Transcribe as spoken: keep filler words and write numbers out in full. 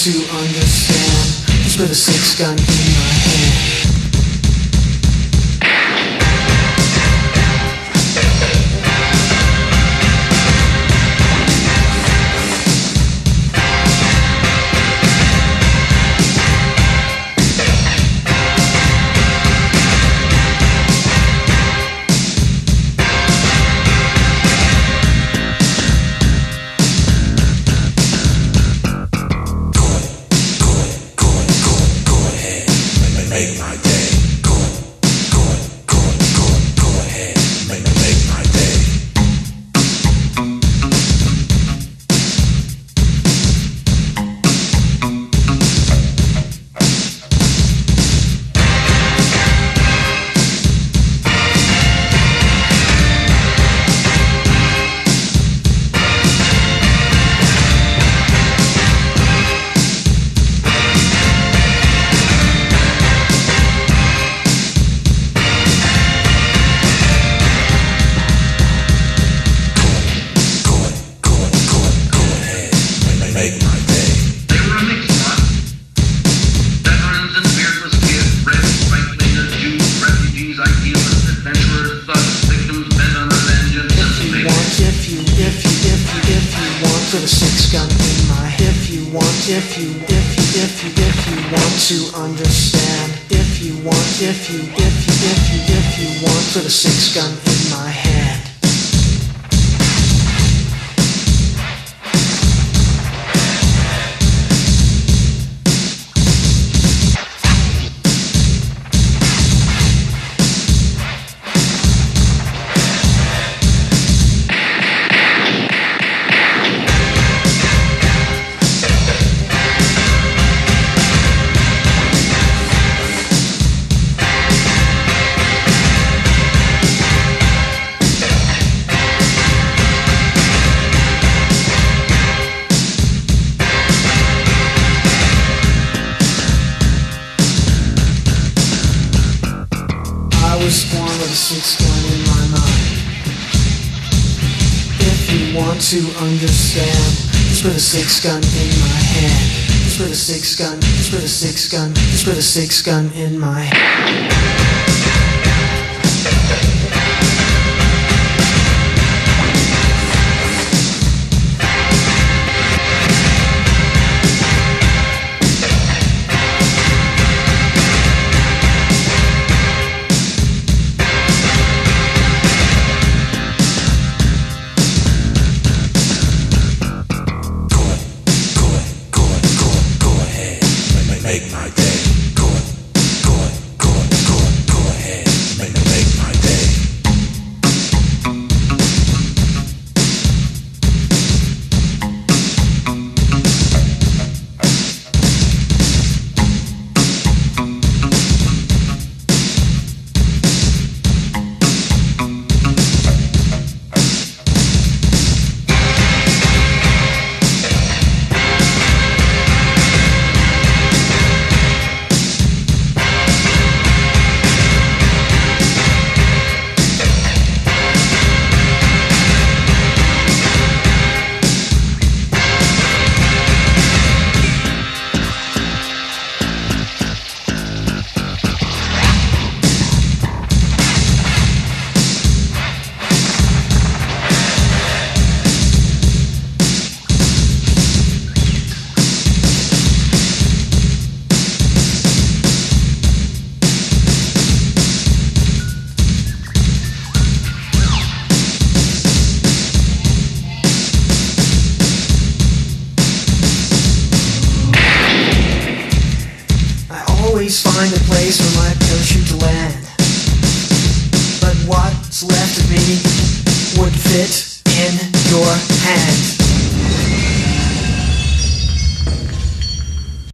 to understand, just put a six gun in my hand. Make my day. Go, go, go, go, go ahead. Make, make my day. Make my day. They were a mixed lot. Veterans and beardless kids, Reds, right wingers, Jews, refugees, idealists, adventurers, thugs, victims bent on revenge and If you want, if you, if you, if you, if you want, put a six gun in my head. If you want, if you, if you, if you, if you want to understand. If you want, if you, if you, if you, if you want, put a six gun in my hand. I was born with a six gun in my mind. If you want to understand, just put a six gun in my hand. Just put a six gun, just put a six gun, just put a six gun in my hand. Make my day. Go, go, go, go, go ahead. Make, make my day. Always find a place for my parachute to land, but what's left of me would fit in your hand.